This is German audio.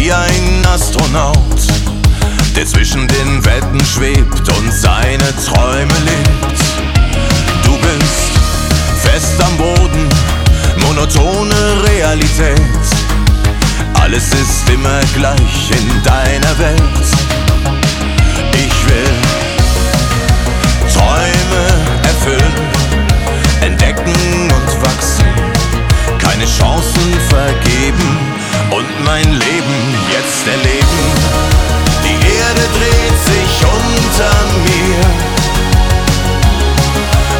wie ein Astronaut, der zwischen den Welten schwebt und seine Träume lebt. Du bist fest am Boden, monotone Realität. Alles ist immer gleich in deiner Welt. Ich will träumen.